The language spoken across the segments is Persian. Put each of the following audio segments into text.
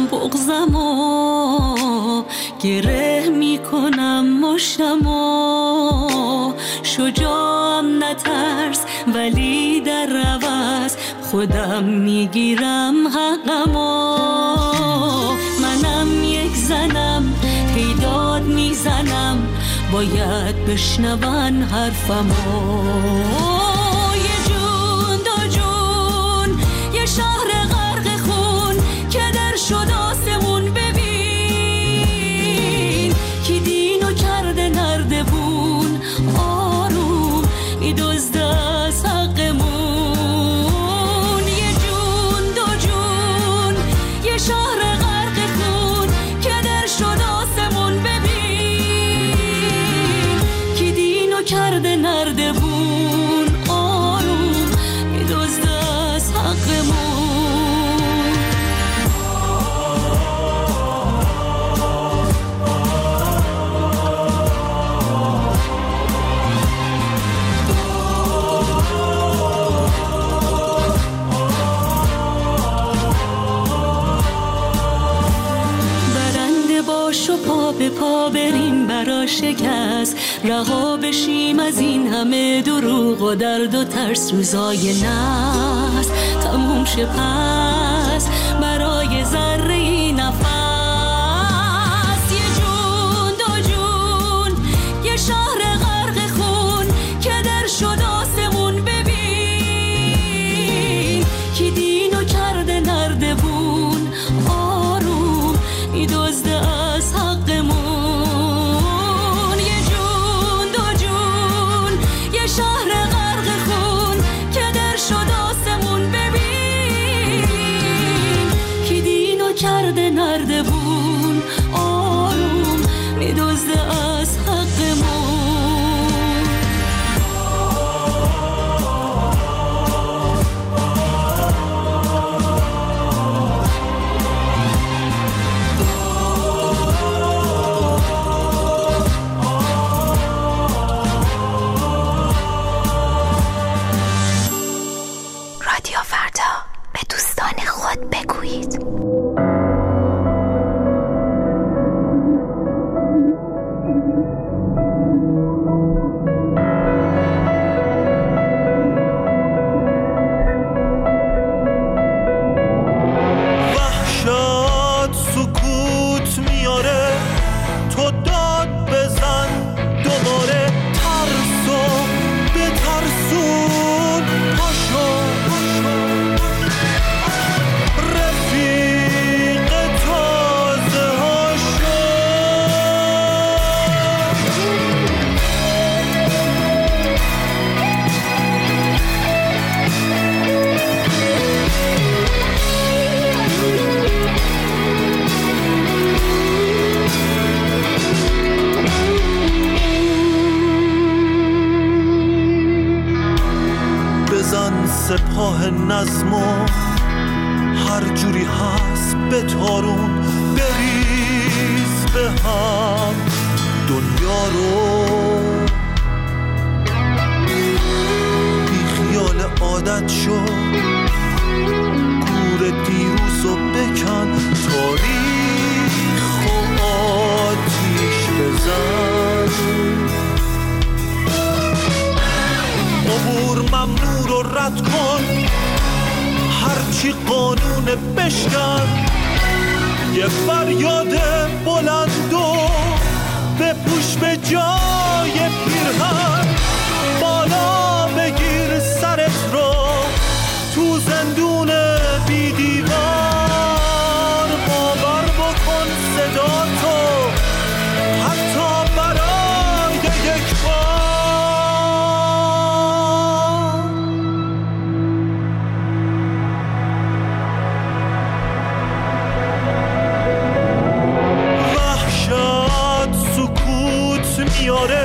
بغضمو گره میکنم مشتمو شجاعم نترس ولی در عوض خودم میگیرم حقمو منم یک زنم هیداد میزنم باید بشنون حرفمو یه جون دو جون یه شهر غرق خون که در شد آسمون ببین کی دینو کرده نردبون آروم ای دزده از حقمون یه جون دو جون یه شهر غرق خون که در شد آسمون ببین کی دینو کرده نردبون آروم ای دزده از حقمون باش و پا به پا بریم برا شکست رها بشیم از این همه دروغ و درد و ترس روزای نحس تموم شه پس برای ذره نفس یه جون دو جون یه شهر غرق خون که در شد آسمون ببین کی دینو کرده نردبون آروم ای دزده از حقمون یه جون دو جون یه شهر غرق خون که در شد آسمون ببین کی دینو کرده نردبون آروم ای دزده از حقمون رادیو فردا به دوستان خود بگویید. وحشت سکوت میاره تو داد بزن دوباره ترسو به ترسون پاشو رفیق تازه هاشو بزن سپاه نظمو هر جوری هست به تارون بریز به هم دنیا رو بی خیال عادت شو گور دیروزو بکن تاریخ و آتیش بزن عبور ممنوع رو رد کن هرچی قانون بشکن یه فریاد بلند و بپوش به جای پیرهن بالا بگیر سرت رو تو زندون بی دیوار باور بکن صدا تو حتی برای یک بار وحشت سکوت میاره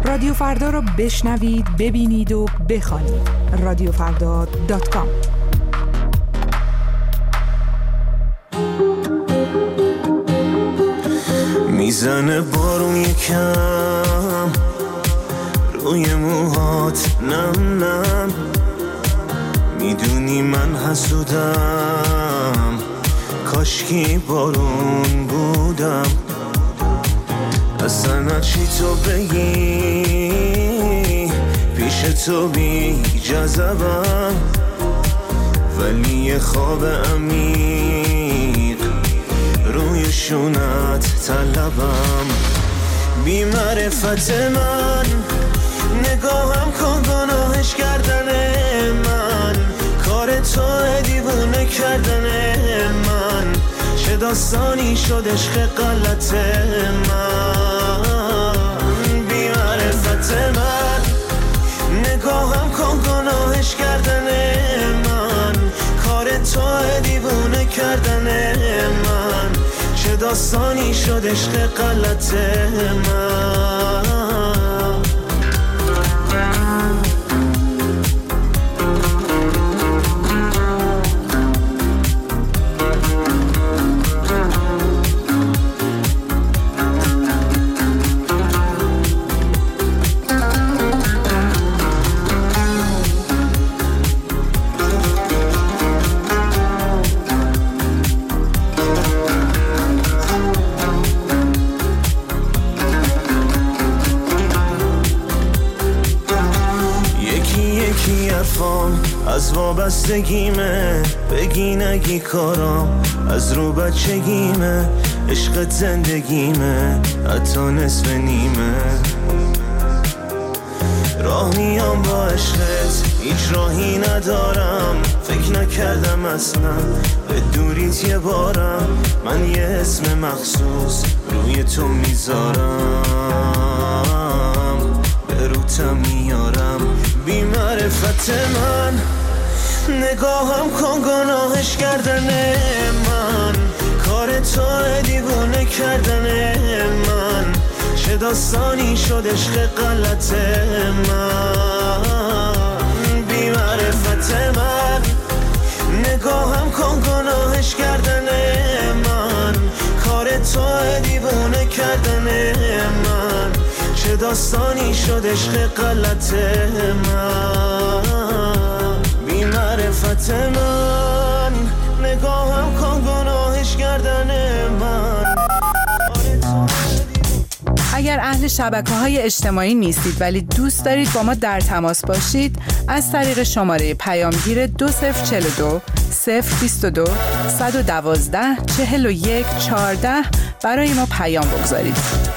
رادیو فردا رو بشنوید، ببینید و بخوانید. رادیوفردا.com. میزنه بارون یکم روی موهات نم نم، میدونی من حسودم، کاشکی بارون بودم. اصلا چی تو بگی پیش تو بی جذبم، ولی یه خواب عمیق روی شونت طلبم. بی معرفت من نگاهم کن گناهش کردن من، کار تو دیوونه کردن من، چه داستانی شد عشق غلط من. بی معرفت من نگاهم کن گناهش کردن من، کار تو دیوونه کردن من، چه داستانی شد عشق غلط من. از وابستگیمه بگی نگی کارام، از رو بچگیمه عشقت زندگیمه حتی نصف نیمه. راه میام با عشقت هیچ راهی ندارم، فکر نکردم اصلا به دوریت یه بارم، من یه اسم مخصوص روی تو میذارم، به روتم میارم. بی معرفت من نگاهم کن گناهش کردن من، کار تو دیوونه کردن من، چه داستانی شد عشق غلط من. بی معرفت من نگاهم کن گناهش کردن من، کار تو دیوونه کردن من، چه داستانی شد عشق غلط من. بی معرفت من نگاهم کن گناهش کردن من. اگر اهل شبکه‌های اجتماعی نیستید ولی دوست دارید با ما در تماس باشید، از طریق شماره پیامگیر 2042 022 112 41 14 برای ما پیام بگذارید.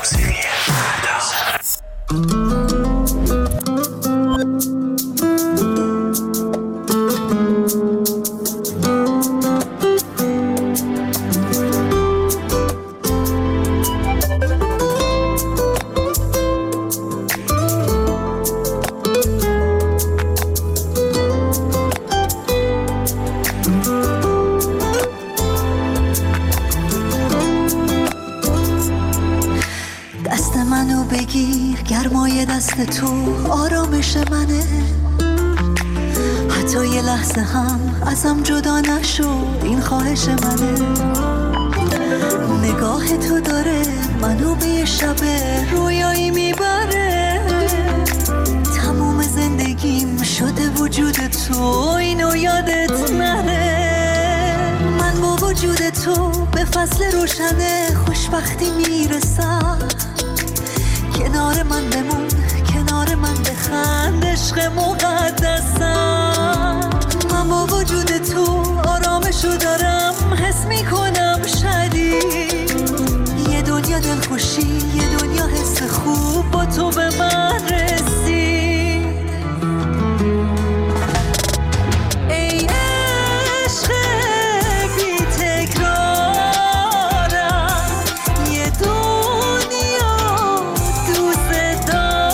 گرمای دست تو آرامش منه، حتی یه لحظه هم ازم جدا نشو، این خواهش منه. نگاه تو داره منو به یه شب رویایی میبره، تموم زندگیم شده وجود تو، اینو یادت نره. من با وجود تو به فصل روشن خوشبختی میرسم، کنار من بمون، کنار من بخند، عشق مقدسم. من با وجود تو آرامشو دارم، حس میکنم شدید، یه دنیا دلخوشی، یه دنیا حس خوب با تو به من رسید. ای عشق بی تکرارم، یه دنیا دوست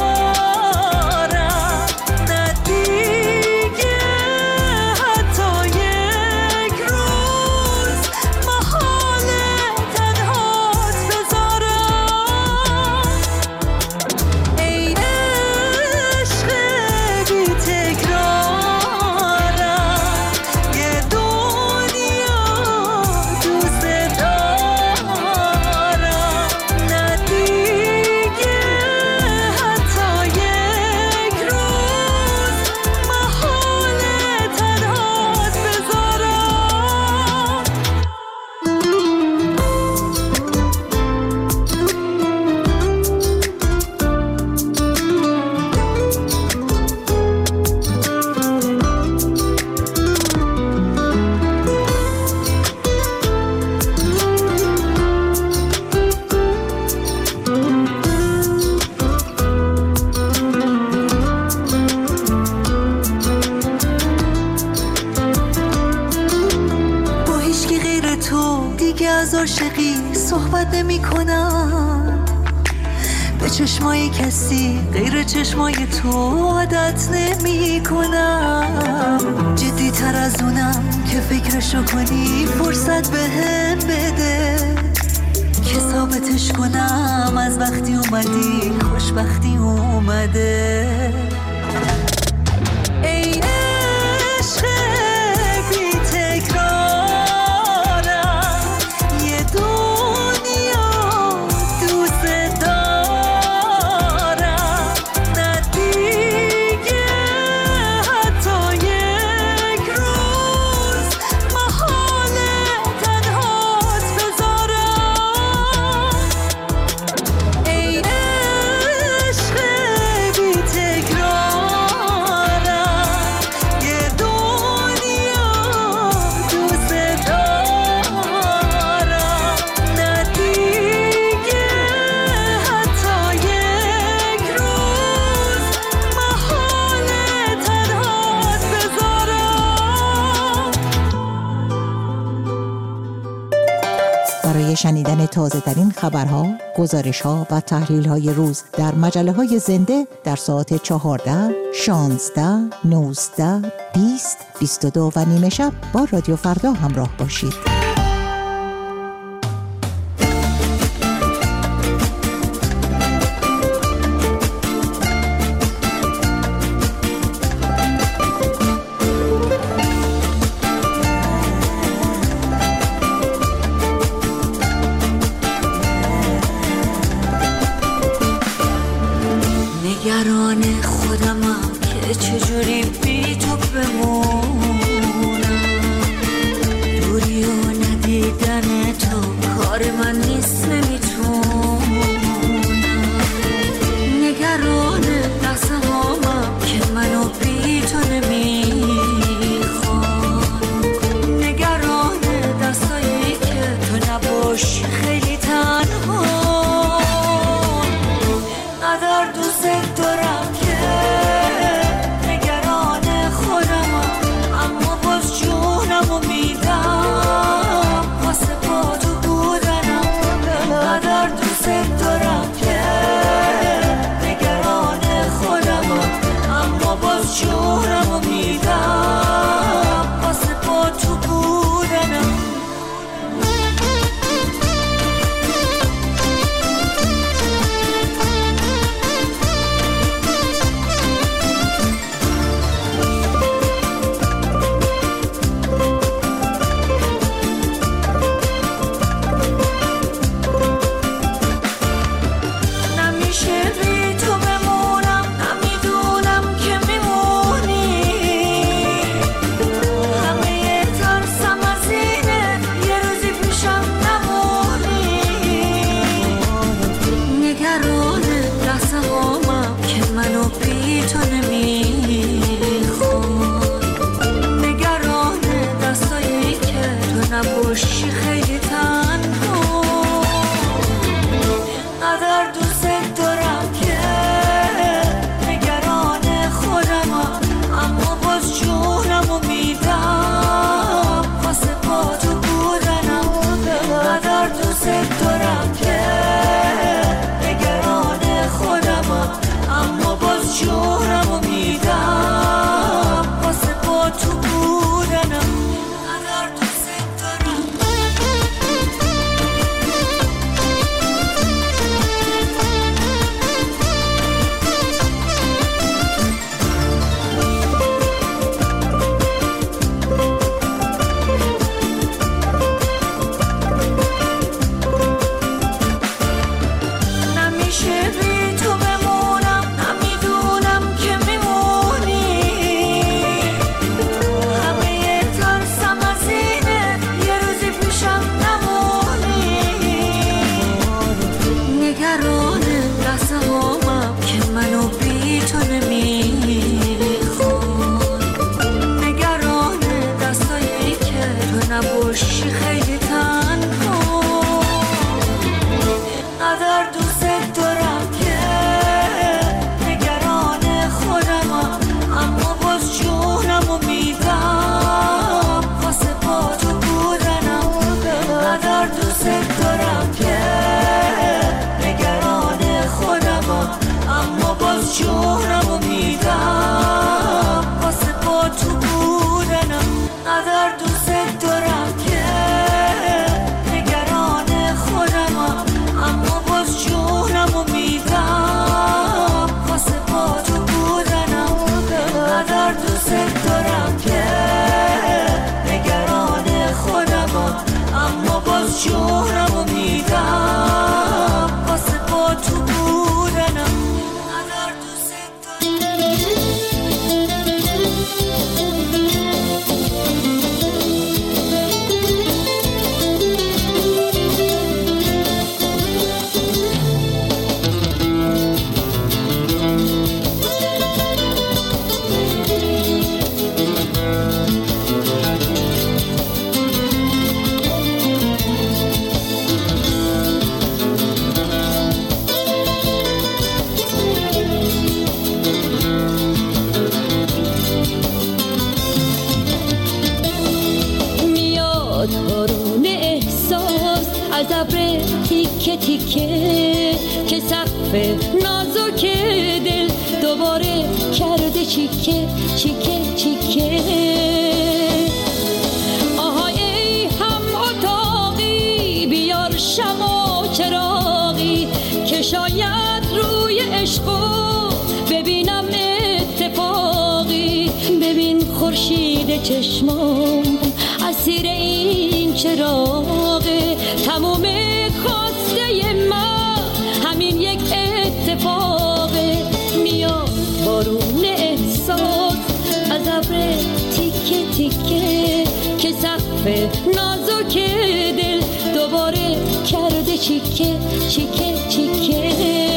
دارم، نه دیگه حتی یک روز محال تنهات بذارم. ای عاشقی صحبت نمی کنم، به چشمای کسی غیر چشمای تو عادت نمی کنم. جدی تر از اونم که فکرشو کنی فرصت بهم بده که ثابتش کنم از وقتی اومدی خوشبختی اومده. ای عشق بی تکرارم، یه دنیا دوست دارم، نه دیگه حتی یک روز محاله تنهات بذارم. ای عشق بی تکرارم، یه دنیا دوست دارم، نه دیگه حتی یک روز محاله تنهات بذارم. برای شنیدن تازه ترین خبرها، گزارش‌ها و تحلیل‌های روز در مجله‌های زنده در ساعت 14، 16، 19، 20، 22 و نیمه شب با رادیو فردا همراه باشید. نگران خودمم که چجوری بی تو بمونم، دوری و ندیدن تو کار من نیست نمیتونم. نگران لحظه هامم که منو بی تو نمیخوام، نگران دستایی که تو نباشی خیلی تنها. قدر دوست دارم که نگران خودمم، اما باز جونمو میدم واسه با تو بودنم. قدر دوست دارم که نگران خودمم، اما باز جونمو میدم واسه با تو بودنم. نمیشه بی تو بمونم، نمیدونم که میمونی. همه ترسم از اینه یه روزی پیشم نمونی. نگران لحظه هامم که منو بی تو نمیخوام، نگران دستایی که تو نباشی خیلی تنها. قدر دوست دارم که نگران خودمم، اما باز جونمو میدم واسه با تو بودنم. قدر دوست دارم که نگران خودمم، اما باز جونمو تیکه که سقف نازک دل دوباره کرده چیکه چیکه چیکه. آهای ای هم اتاقی بیار شمع و چراغی که شاید روی عشقو ببینم اتفاقی. ببین خورشید چشمام اسیر این چراغه، تموم خواسته من همین یک اتفاقه. میاد بارون احساس از ابر تیکه تیکه که سقف نازک دل دوباره کرده چیکه چیکه چیکه.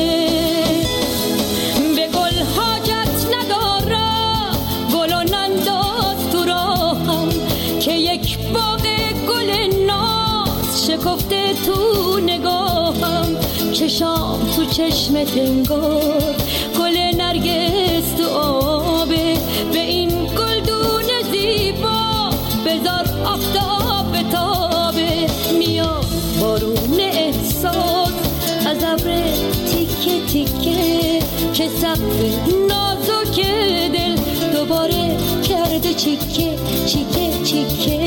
به گل حاجت ندارم گل و ننداز تو راهم که یک باغ گل ناز شکفته تو نگاهم. چشام تو چشمت انگار گل نرگس تو آبه، به این گلدون زیبا بذار آفتاب بتابه. میاد بارون احساس از ابر تیکه تیکه که سقف نازک دل دوباره کرده چیکه چیکه چیکه.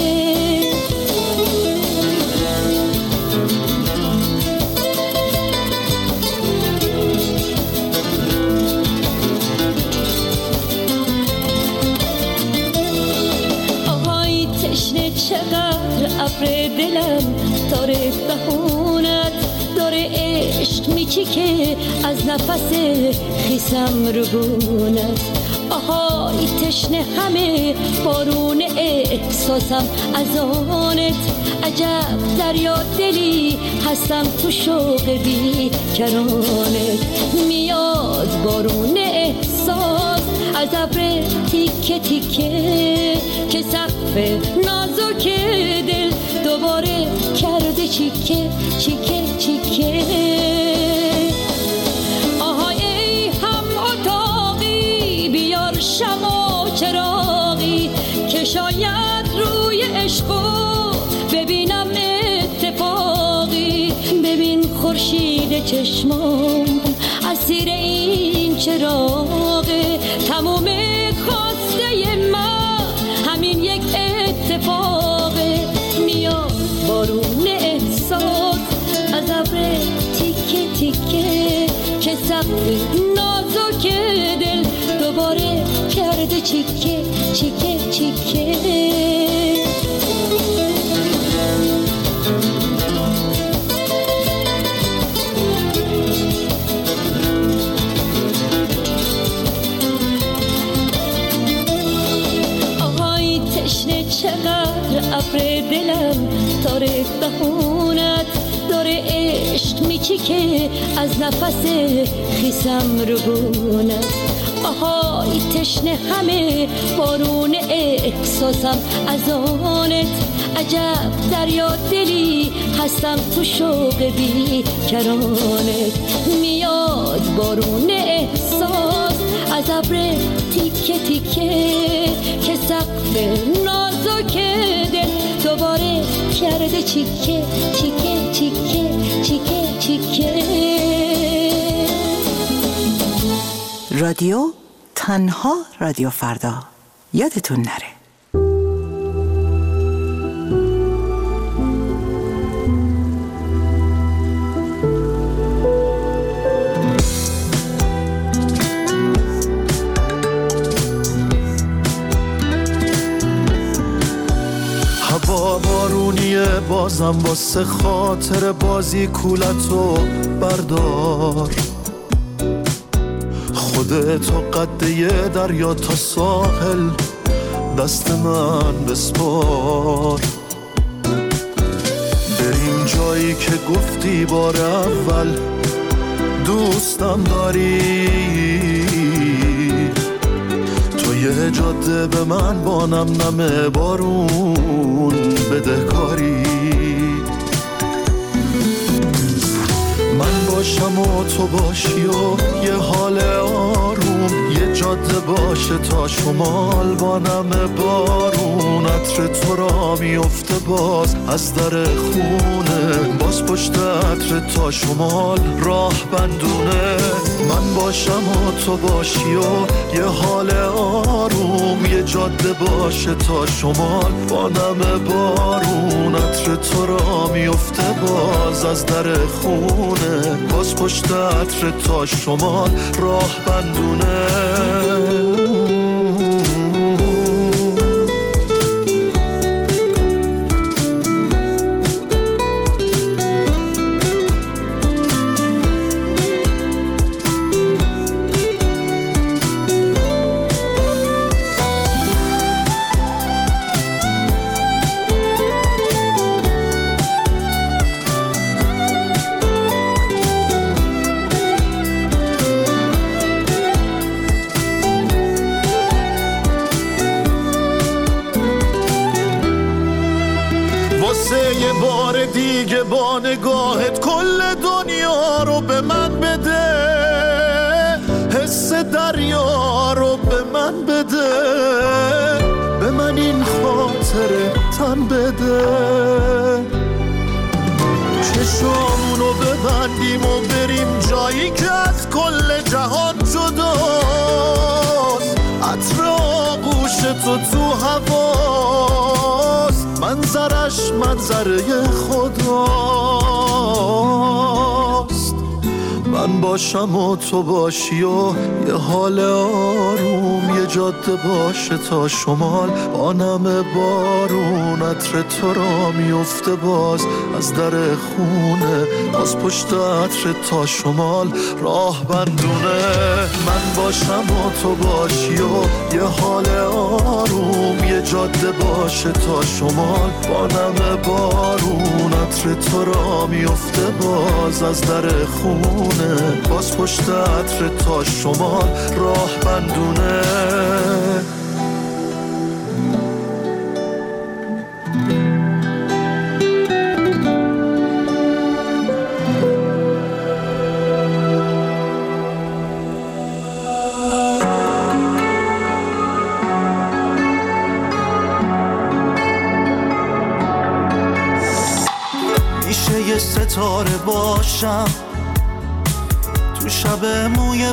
آهای تشنه چقدر ابر دلم تاره دهونت داره عشق میچیکه از نفس خیسم رو گونت. آهای تشنه همه بارون احساسم از آنت، عجب دریا دلی هستم تو شوق بی کرانت. میاد بارون احساس از ابر تیکه تیکه که سقف نازک دل دوباره کرده چیکه چیکه چیکه. آهای ای هم اتاقی بیار شمع و چراغی که شاید روی عشقو ببینم اتفاقی. ببین خورشید چشمام اسیر این چراغه، تموم خواسته من همین یک اتفاقه. میاد بارون احساس از ابر تیکه تیکه که سقف نازک دل دوباره کرده چیکه چیکه چیکه. آهای تشنه چقدر ابر دلم تاره دهونت داره عشق میچیکه از نفس خیسم رو گونت. آهای تشنه همه بارون احساسم از آنت، عجب دریا دلی هستم تو شوق بی کرانت. میاد بارون احساس از ابر تیکه تیکه که سقف نازک دل دوباره کرده چیکه چیکه چیکه چیکه چیکه. رادیو تنها رادیو فردا، یادتون نره. هوا بارونیه بازم واسه خاطر بازی کولتو بردار. خودتو قده دریا تا ساحل دست من بسپار. بریم جایی که گفتی بار اول دوستم داری. تو یه جاده به من با نم نم بارون بدهکاری. من باشم و تو باشی و یه حال آروم، یه جاده باشه تا شمال با نم بارون. عطر تو را میفته باز از در خونه باز پشت عطر تا شمال راه بندونه. من باشم و تو باشی و یه حال آروم، یه جاده باشه تا شمال با نم بارون. عطر تو را میفته باز از در خونه، باز پشت عطر تا شمال راه بندونه. یه بار دیگه با نگاهت کل دنیا رو به من بده، حس دریا رو به من بده، به من این خاطره تن بده. چشامونو ببندیم و بریم جایی که از کل جهان جداست. عطر آغوش تو هواست، منظرش منظره خداست. من باشم و تو باشی و یه حال آروم، یه جاده باشه تا شمال با نم بارون. عطر تو را میفته باز از در خونه، باز پشت عطر تا شمال راه بندونه. من باشم و تو باشی و یه حال آروم، یه جاده باشه تا شمال با نم بارون. عطر تو را میفته باز از در خونه، باز پشت عطر تا شمال راه بندونه. میشه یه ستاره باشم تو شب موی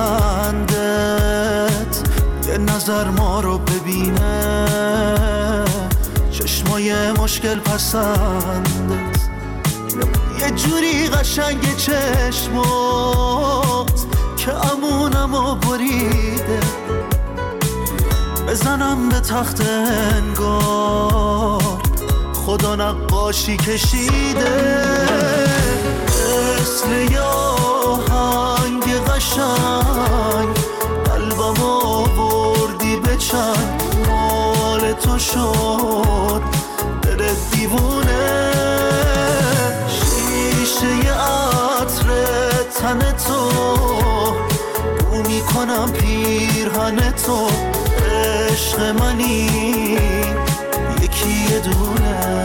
بلندت، یه نظر ما رو ببینه چشمای مشکل پسندت، یه جوری قشنگ چشمات که امونمو بریده، بزنم به تخت انگار خدا نقاشی کشیده. مثل یه آهنگ قشنگ قلبم آوردی به چنگ، مال تو شد دل دیوونه. شیشه ی عطر تن تو بو میکنم پیرهن تو، عشق منی یکی یه دونه.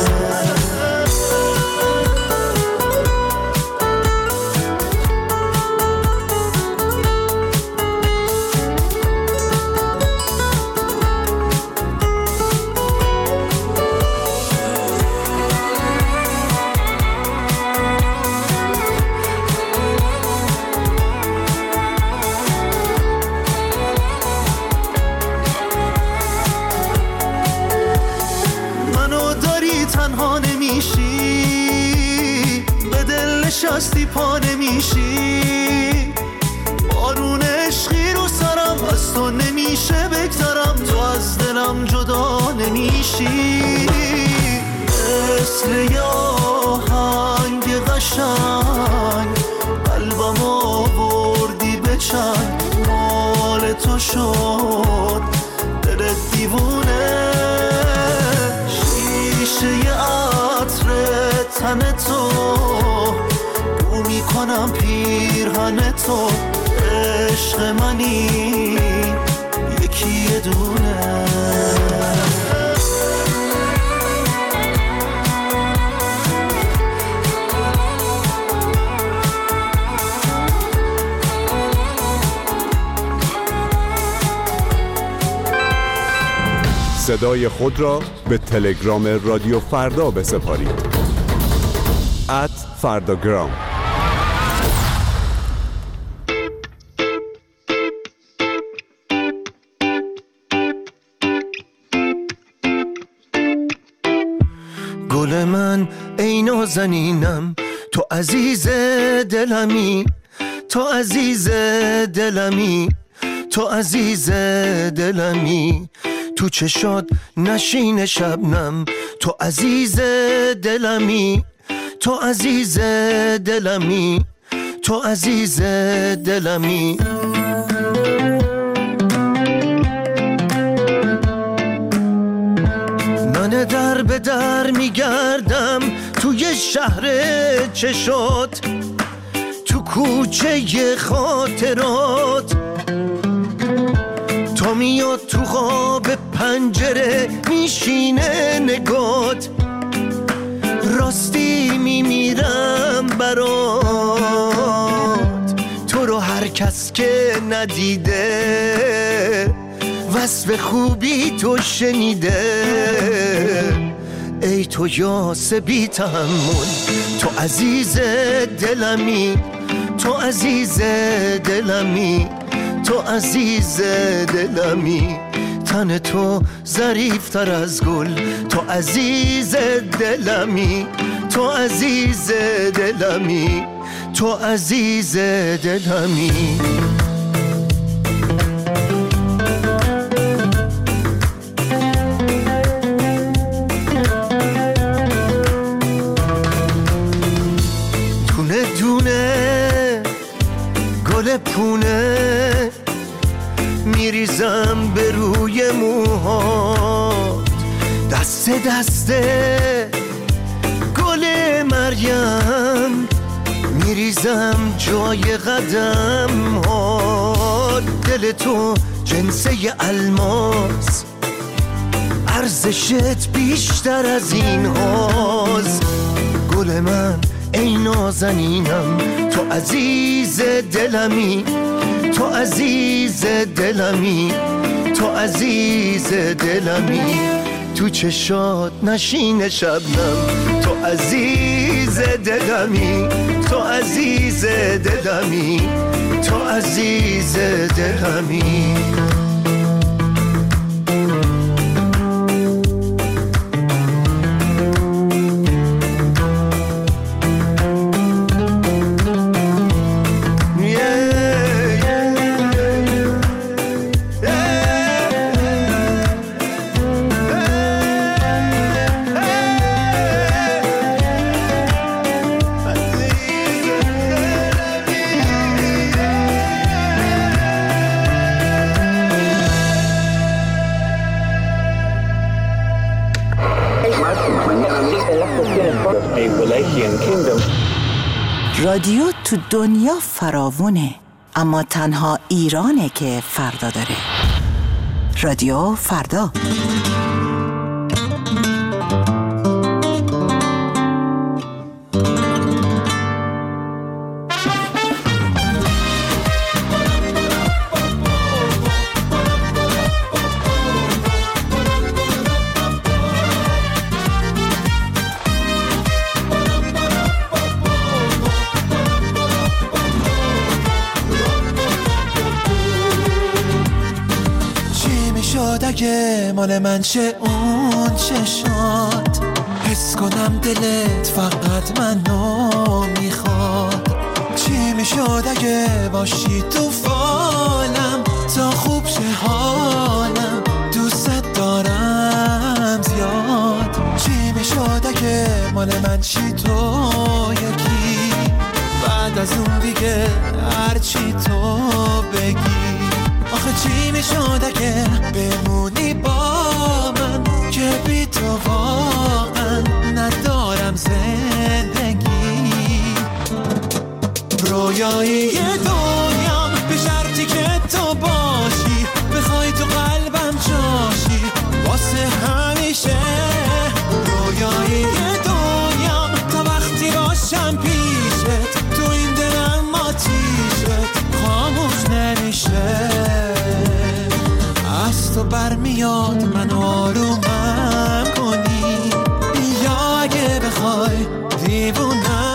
تنها نمیشی، به دل نشستی پا نمیشی، بارون عشقی رو سرم از تو نمیشه بگذرم، تو از دلم جدا نمیشی. مثل یه آهنگ قشنگ قلبم آوردی به چنگ، مال تو شد دل دیوونه. شیشه ی عطر تن تو بو میکنم پیرهن تو، عشق منی یکی یه دونه. صدای خود را به تلگرام رادیو فردا بسپارید. @فرداگرام. گل من ای نازنینم، تو عزیز دلمی، تو عزیز دلمی، تو عزیز دلمی، تو چشات نشین شبنم، تو عزیز دلمی، تو عزیز دلمی، تو عزیز دلمی. من در به در میگردم توی شهر چشات، تو کوچه خاطرات، تا میاد تو خواب پنجره میشینه نگات، راستی میمیرم برات، تو رو هر کس که ندیده وصف خوبی تو شنیده. ای تو یاس بی تحمل، تو عزیز دلمی، تو عزیز دلمی، تو عزیز دلمی، تن تو ظریفتر از گل، تو عزیز دلمی، تو عزیز دلمی، تو عزیز دلمی. دونه دونه گل پونه میریزم به روی موهات، دست دسته گل مریم میریزم جای قدم ها. دل تو جنسه الماس، ارزشت بیشتر از این هاست. گل من ای نازنینم، تو عزیز دلمی، تو عزیز دلمی، تو عزیز دلمی، تو چشات نشین شبنم، تو عزیز دلمی، تو عزیز دلمی، تو عزیز دلمی. رادیو تو دنیا فراوونه، اما تنها ایرانه که فردا داره. رادیو فردا. اگه مال من چه اون چشات، حس کنم دلت فقط منو میخواد. چی میشد اگه باشی تو فالم، تا خوب شه حالم، دوست دارم زیاد. چی میشد اگه مال من چی تو یکی، بعد از اون دیگه هرچی تو بگی. آخه چی میشد اگه بمونی با من، که بی تو واقعا ندارم زندگی. رویایی دنیام به شرطی که تو باشی، بخوای تو قلبم جاشی واسه همیشه. رویایی دنیام تا وقتی باشم پیشت، تو این دلم آتیشت خاموش نمیشه. از تو برمیاد منو آرومم کنی، یا اگه بخوای دیوونم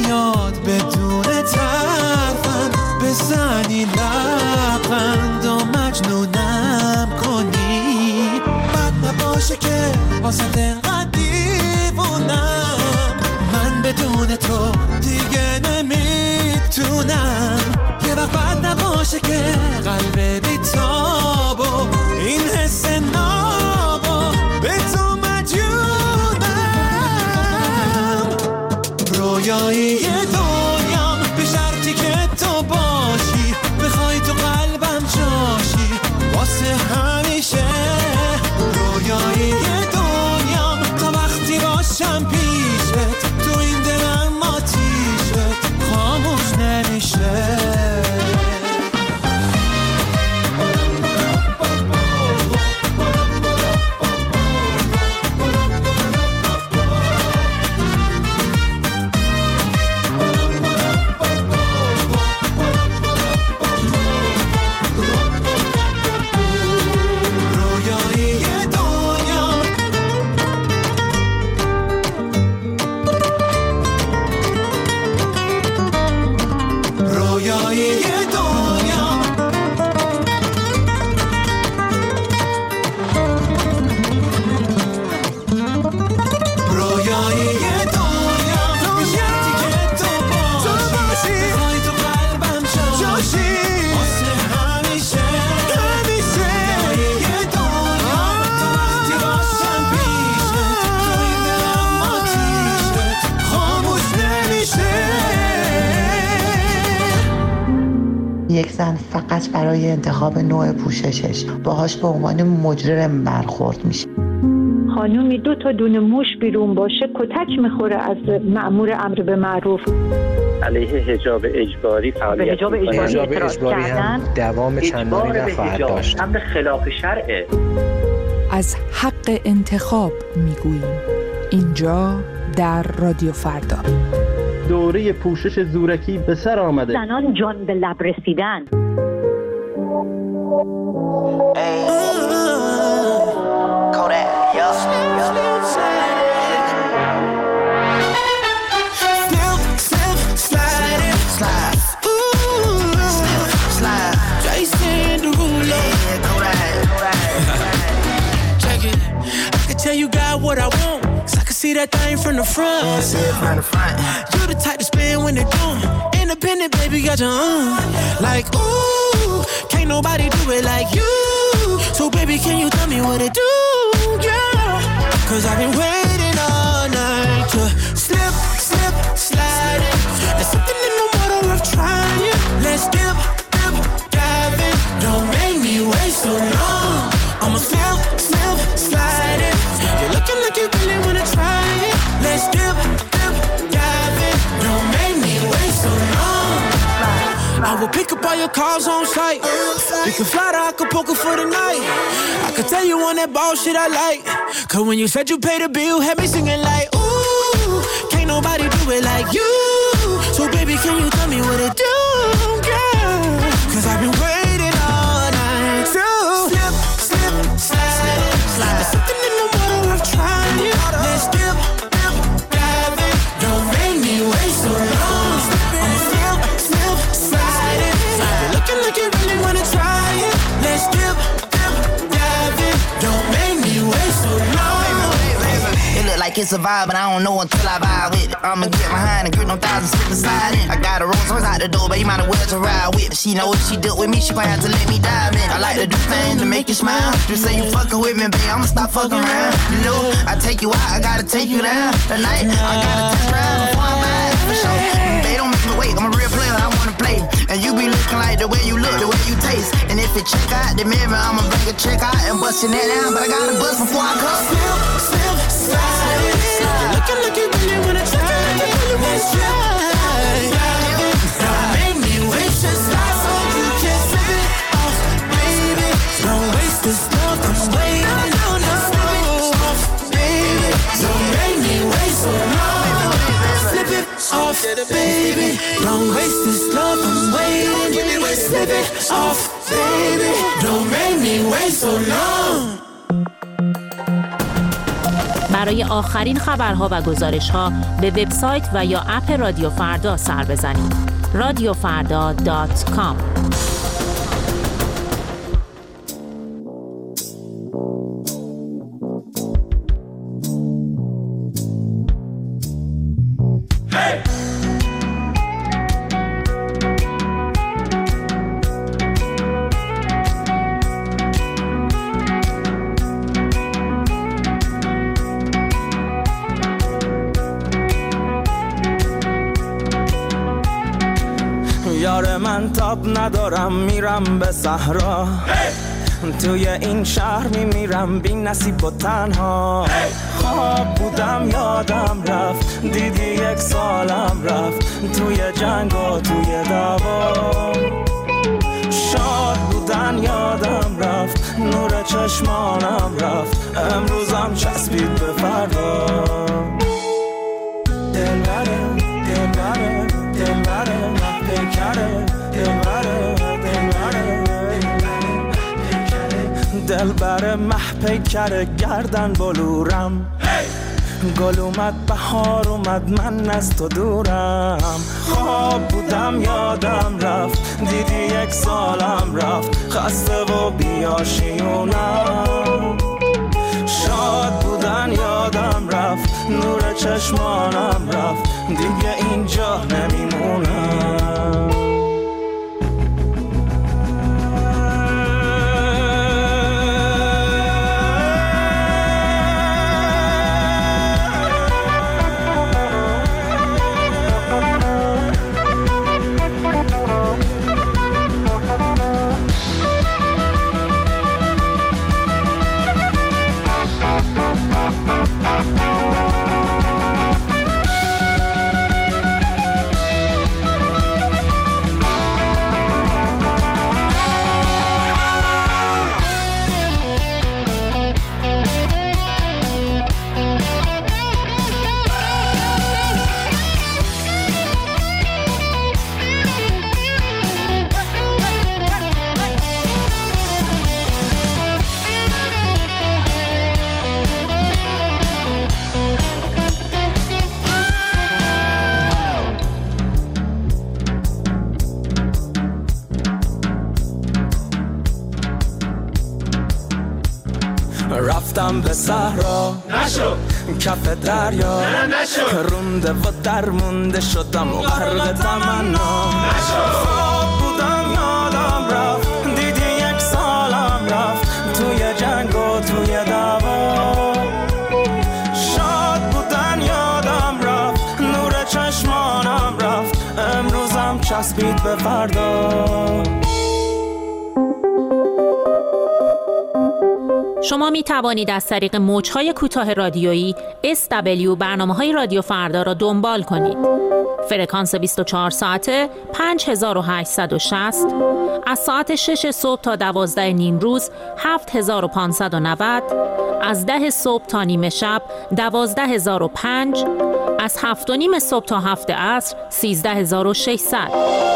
میاد بدون ترفند، بزنی لبخند و مجنونم کنی. بد نباشه که واسه اینقدر دیوونم، من بدون تو دیگه نمیتونم. یه وقت بد نباشه که قلب بیتاب و این حس نابو به تو مجنونم. رویایی دنیام به شرطی که تو باشی، بخوای تو قلبم جاشی واسه همیشه. رویایی دنیام تا وقتی باشم پیشت، تو این دلم آتیشت خاموش نمیشه. یک زن فقط برای انتخاب نوع پوششش باهاش به عنوان مجرم برخورد میشه. خانومی 2 تا دونه موش بیرون باشه کتک میخوره از مأمور امر به معروف. علیه حجاب اجباری فعالیت حجاب اجباری هم دوام چندانی نخواهد داشت. امر خلاف شرعه. از حق انتخاب میگوییم اینجا در رادیو فردا. دوره پوشش زورکی به سر آمده. زنان جان به لب رسیدن. Tell you got what I want, 'cause I can see that thing from the front. You the type to spin when they're gone. Independent, baby, got your own. Like, ooh, can't nobody do it like you. So baby, can you tell me what to do, girl? 'Cause I've been waiting all night to slip, slip, slide it. There's something in the water of trying. Let's dip, dip, dive in. Don't make me wait so long. I'ma slip, slip, slide it. You're looking like you really wanna try it. Let's dip, dip, dive in. Don't make me wait so long. I will pick up all your calls on site. We can fly to Acapulco for the night. I could tell you on that ball shit I like. 'Cause when you said you paid the bill, had me singing like, ooh, can't nobody do it like you. So baby, can you tell me what to do, girl? 'Cause I've been waiting all night to slip, slip, slide. There's something in the water of trying. Let's dip, dip, dive in. Don't make me wait so long. I'ma slip, slip, slide it. You're looking like you really wanna try it. Let's dip, dip, dive in. Don't make me wait so long. It look like it's a vibe, but I don't know until I vibe with it. I'ma get behind and grip no thousand slip and slide in. I got a Rolls Royce out the door, but you might as well to ride with. She know if she dealt with me, she gon' have to let me dive in. I like to do things to make you smile. Just say you fucking with me, babe, I'ma stop fucking around. You know, I take you out, I gotta take you down. Tonight, I gotta test drive before I'm out. For sure, they don't make me wait, I'm a real player, I wanna play. And you be looking like the way you look, the way you taste. And if it check out the mirror, I'ma bring a check out and bustin' that down. But I gotta bust before I come. Slip, slip, slide it. You're looking like you really wanna try it. Let's try. Don't make me wait just like so you can slip it off, baby. Don't waste this love, I'm waiting on the slip it off, baby. Don't make me wait so long. Slip it off, baby. Don't waste this love, I'm waiting. Slip it off, baby. Don't make me wait so long. برای آخرین خبرها و گزارش‌ها به وبسایت و یا اپ رادیو فردا سر بزنید. radiofarda.com. یار من تاب ندارم میرم به صحرا توی این شهر میمیرم بی نصیب و تنها خواب بودم یادم رفت دیدی 1 سالم رفت توی جنگ و توی دعوا شاد بودن یادم رفت نور چشمانم رفت امروزم چسبید به فردا دلبره دلبره دلبره محبکره دلبره دلبره دلبره محبکره گردن بلورم گل اومد بهار اومد من از تو دورم خواب بودم یادم رفت دیدی 1 سالم رفت خسته و بیاشیونم شاد بودن یادم رفت نور چشمانم رفت دیگه اینجا نمیمونم رفتم به صحرا نشو کف دریا نشو رونده و درمونده شدم و غرق تمنا خواب بودم یادم رفت دیدی 1 سالم رفت توی جنگ و توی دعوا شاد بودن یادم رفت نور چشمانم رفت امروزم چسبید به فردا شما می توانید از طریق موج‌های کوتاه رادیویی SW برنامه‌های رادیو فردا را دنبال کنید. فرکانس 24 ساعته 5860 از ساعت 6 صبح تا 12 نیم روز 7590 از 10 صبح تا نیمه شب 12005 از 7 و نیم صبح تا 7 عصر 13600.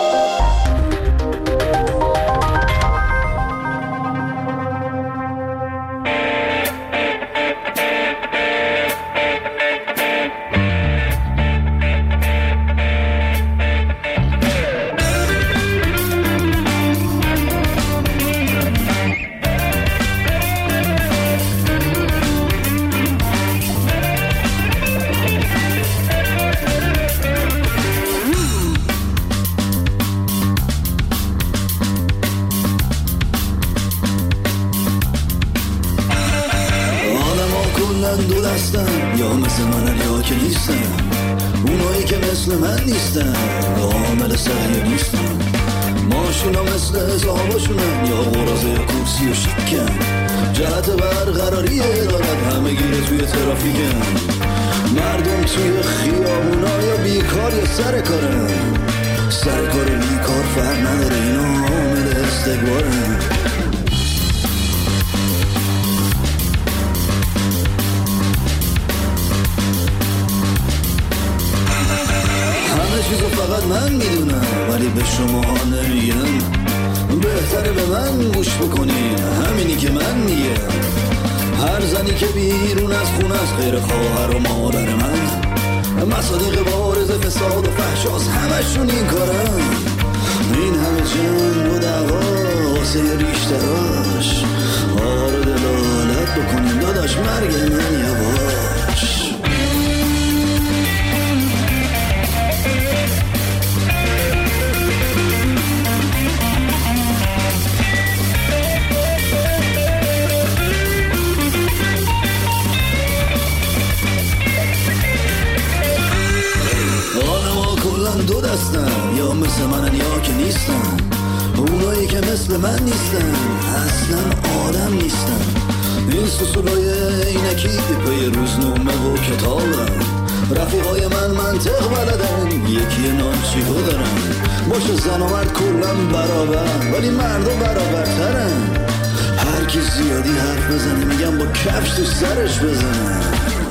دو دستن یا مثل منن یا که نیستن اونایی که مثل من نیستن عامل سعی نیستن ماشونا مثل حساباشونن یا غرازه یا کرسی و شکن جهت برقراری عدالت همه گیره توی ترافیکن مردم توی خیابونا یا بیکار یا سر کارن سر کار بیکار فرق نداره اینا عامل استکبارن چیزو فقط من میدونم ولی به شما نمیگم بهتره به من گوش بکنین همینی که من میگم هر زنی که بیرون از خونه از غیر خواهر و مادر من، مصادیق بارز فساد و فحشاست همشون این کارن. این همه جنگ و دعوا واسه ریشتراش، آره دلالت بکنیم داداش مرگ من یواش. دو دستن، یا مثل منن یا که نیستن. اونایی که مثل من نیستن اصلا آدم نیستن. این سوسولای اینکی پی روزنامه و کتابن. رفیقای من منطق بلدن، یکی نانچیکو دارن. باشه زن و مرد کلن برابر، ولی مردا برابرترن. هر کی زیادی حرف بزنه میگم با کفش تو سرش بزنن.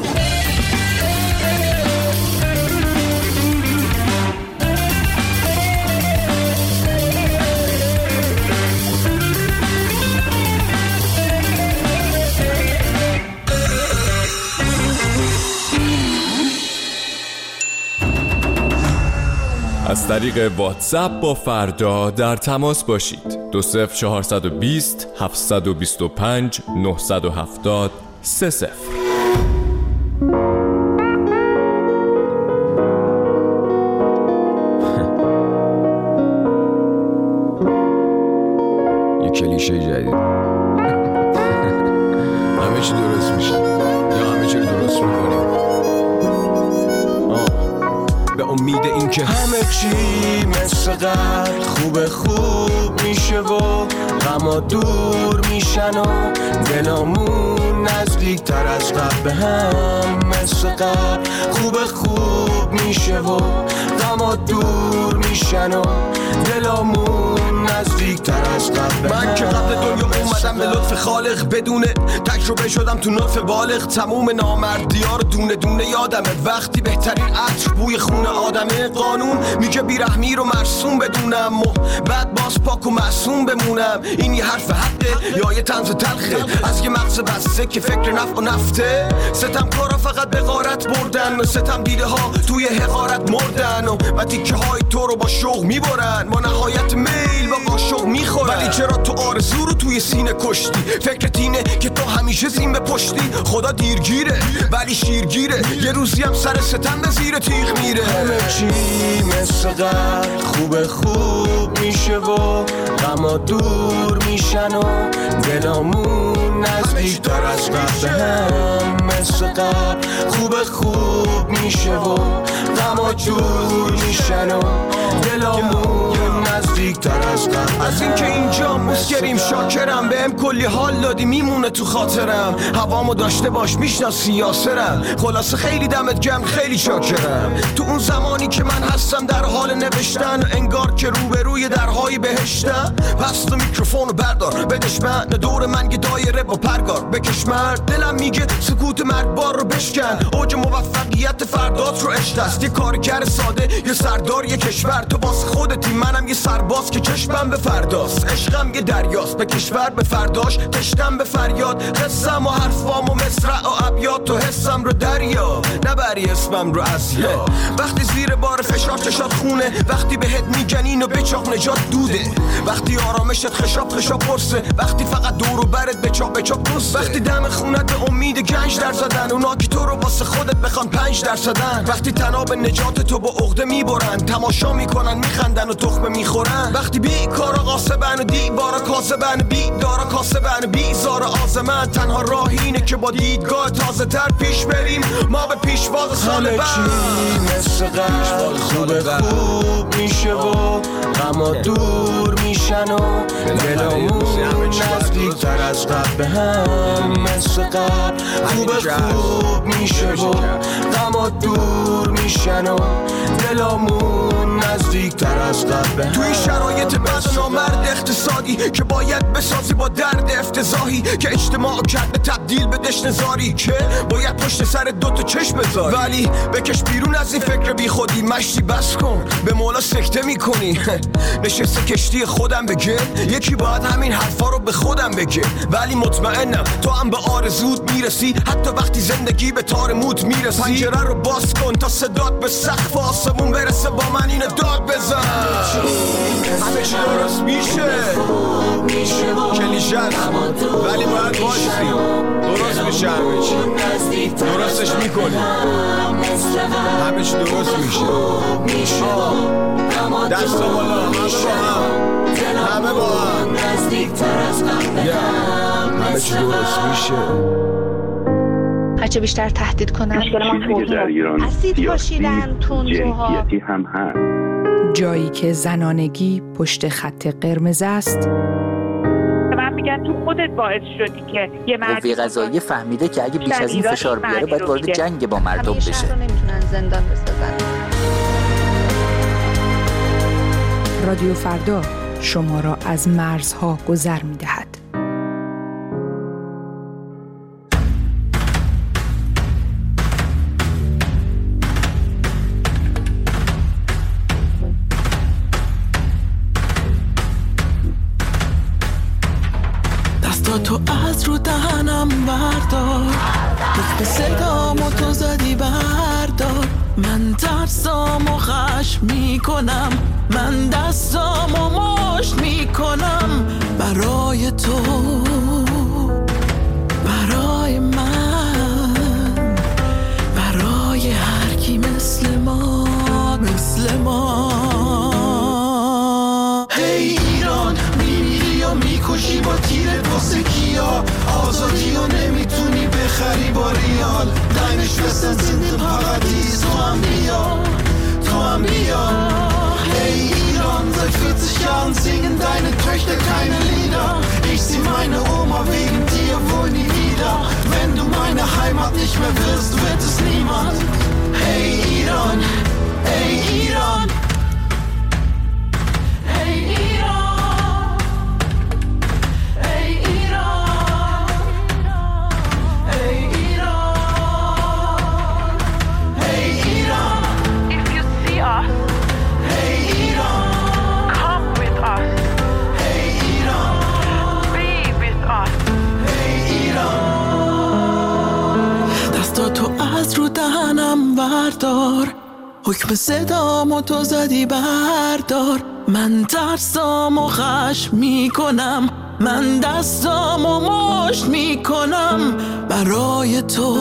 از طریق واتساپ با فردا در تماس باشید. 20420 725 970 30. یه کلیشه جدید. همه چی درست میشه یا همه چی درست میکنیم. به امید این که همه چی مثل قبل خوب میشه و غما دور میشن و دلامون نزدیک تر از قبل به هم مثل قبل خوب میشه و غما دور میشن و دلامون نزدیک تر از قبل. من که قبل دنیا اومدم به لطف خالق، بدون تجربه شدم تو نطف بالغ. تموم نامردی‌ها رو دونه دونه یادمه. وقتی بهترین عطر بوی خون آدمه، قانون میگه بیرحمی رو مرسوم بدونم و بعد باز پاک و معصوم بمونم. این یه حرف حقه یا یه طنز تلخه از یه مغز بسته که فکر نفع و نفته؟ ستمکارا فقط به غارت بردن، ستم دیده ها توی حقارت مردن و تیکه های تو رو با شوق میبرن. ما نهایت میل با قاشق میخورن. ولی چرا تو آرزو رو توی سینه کشتی؟ فکرت اینه که تو همیشه زین به پشتی. خدا دیرگیره ولی شیرگیره، یه روزی هم سر ستم به زیر تیغ میره. همه چی مثل قبل خوب میشه و غما دور میشن و دلامون نزدیک تر از قبل هم مثل قبل خوب میشه و غما دور میشن و دلامون نزدیک تر از قبل. از این که اینجا مسکریم شاکرم، بهم کلی حال دادی میمونه تو خاطرم. هوامو داشته باش میشناسی یاسرم. خلاصه خیلی دمت گرم خیلی شاکرم. تو اون زمانی که من هستم در حال نوشتن، انگار که روبروی درهای بهشتم. پس تو میکروفونو بردار بدش من، دور من یه دایره با پرگار بکش مرد. دلم میگه سکوت مرگبار رو بشکن. اوج موفقیت فردات رو عشق است. یه کارگر ساده یه سردار یه کشور. تو واسه خودتی منم یه سرباز که چشمم به فرداست. عشقم یه دریاست به کشور به فرداش. تشتم به فریاد قسم و حرفام و مصرع و ابیات. تو حسم رو دریا نبری اسمم رو اسیا. وقتی زیر بار فشار چشات خونه، وقتی بهت میگن اینو بچاق نجات دوده. وقتی آرامشت خشاب قرصه، وقتی فقط دور و برت بچاق دوسته. وقتی دم خونت به امید گنج در زدن، اونا که تو رو واسه خودت بخوان 5%. وقتی تناب نجات تو با عقده میبرن، تماشا میکنن میخندن و تخمه میخورن. وقتی بیکارا قاسبن و دیوارا کاسبن، بیدارا کاسبن بیزار آزمن. تنها راه اینه که با دیدگاه تازه تر پیش بریم، ما به پیشواز سال بعد. مثل قبل خوب میشه و غما دور میشن و دلامون نزدیک تر از قبل به هم مثل قبل خوب میشه و غمات دور میشن و دلامون نزدیکتر از قبل. توی شرایط بد و نامرد اقتصادی که باید بسازی با درد افتضاحی که اجتماع کرده تبدیل به دشنزاری که باید پشت سر دوتا چشم بذاری، ولی بکش بیرون از این فکر بی خودی. مشتی بس کن، به مولا سکته میکنی. نشسته کشتی خودم بگه، یکی باید همین حرفا رو به خودم بگه، ولی مطمئنم تو هم به آرزوت میرسی حتی وقتی زندگی به تار موت میرسی. پنجره رو باز کن تا صدات به سقف آسمون برسه، با من اینو داد بزن. همه چی درست میشه، کلیشه است ولی باید باشیم. درست میشه همه چی، درستش میکنی، همه چی درست میشه. دست بالا، همه با هم، همه چی درست میشه. هرچه بیشتر تهدید کنن اسید پاشیدن تندروها هم هست. جایی که زنانگی پشت خط قرمز است. من میگن تو خودت باعث شدی که یه قوه قضاییه فهمیده که اگه بیش از این فشار بیاره باید وارد جنگ با مردم بشه. نمیتونن زندان بسازن. رادیو فردا شما را از مرزها گذر می‌دهد. تو از رو دهنم بردار، به صدامو تو زدی بردار. من ترسامو خشم میکنم، من دستامو مشت میکنم برای تو، برای من، برای هر کی مثل ما، مثل ما. هی ایران، میمیری و میکشی با تیرت واسه کیا، آزادی و نمیتونی بخری با ریال. Deine Schwestern sind im Paradies, تو هم بیا، تو هم بیا. Hey Iran, seit 40 Jahren singen deine Töchter keine Lieder. Ich sieh meine Oma wegen dir wohl nie wieder. Wenn du meine Heimat nicht mehr wirst, wird es niemand. Hey Iran, hey Iran. از رو دهنم بردار، حکم صدامو تو زدی بردار. من ترسامو خشم میکنم، من دستامو مشت میکنم برای تو،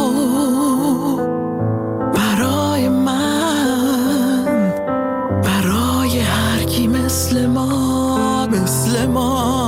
برای من، برای هر کی مثل ما، مثل ما.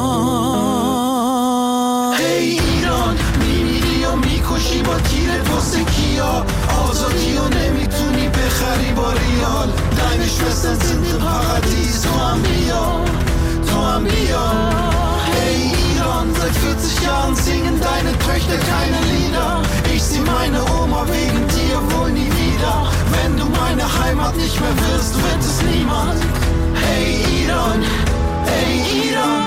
هی ایران، میمیری و میکشی با تیرت واسه کیا، آزادی و نمیتونی بخری با ریال. Deine Schwestern sind im Paradies, تو هم بیا، تو هم بیا. Hey Iran, seit 40 Jahren singen deine Töchter keine Lieder. Ich sieh meine Oma wegen dir wohl nie wieder. Wenn du meine Heimat nicht mehr wirst, wird es niemand. Hey Iran, hey Iran.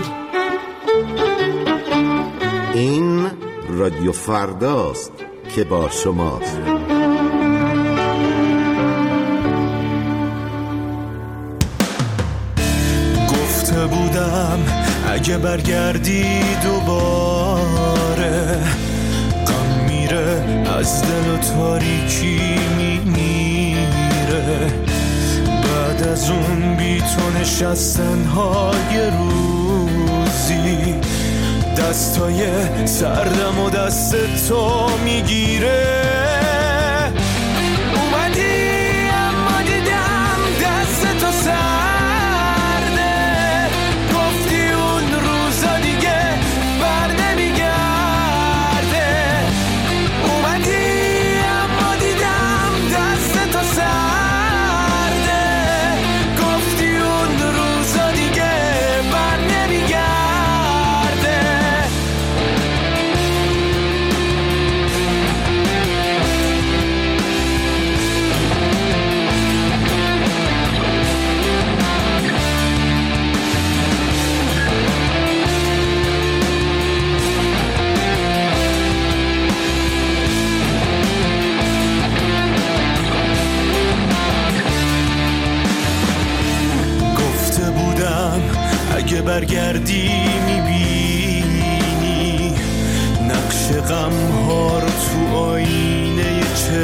این رادیو فرداست که با شماست. گفته بودم اگه برگردی دوباره، غم میره از دل و تاریکی میمیره. بعد از اون بی تو نشستن های روزی، دستای سردم و دست تو میگیره. اومدی اما دیدم دست تو سرده، گفتی اون روزا دیگه بر نمیگرده. اومدی اما دیدم دست تو سرده، گفتی اون روزا دیگه بر نمیگرده. اگه برگردی میبینی نقش غم‌ها رو تو آینه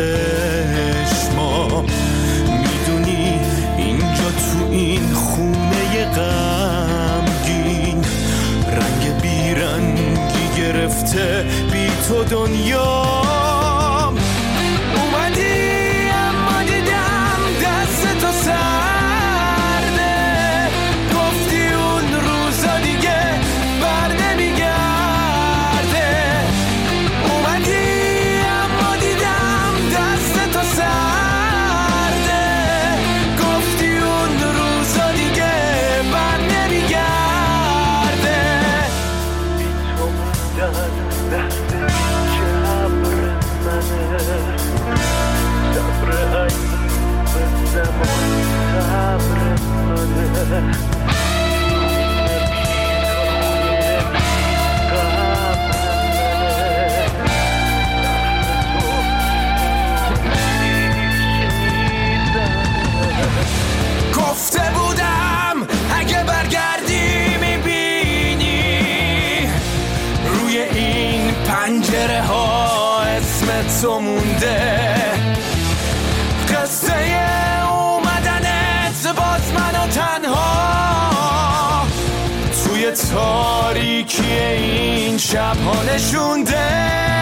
چشما، میدونی اینجا تو این خونه غمگین رنگ بیرنگی گرفته بی تو دنیام. اومدی اما دیدم دست تو سرده، گفتی اون روزا دیگه بر نمیگرده. اومدی اما دیدم دست تو سرده، گفتی اون روزا دیگه بر نمیگرده. بی تو موندن دست جبر منه، صبر ایوب زمان صبر منه. گفته بودم اگه برگردی میبینی روی این پنجره ها اسم تو مونده. قصه اومدنت باز منو تنها توی تاریکی این شب ها نشونده.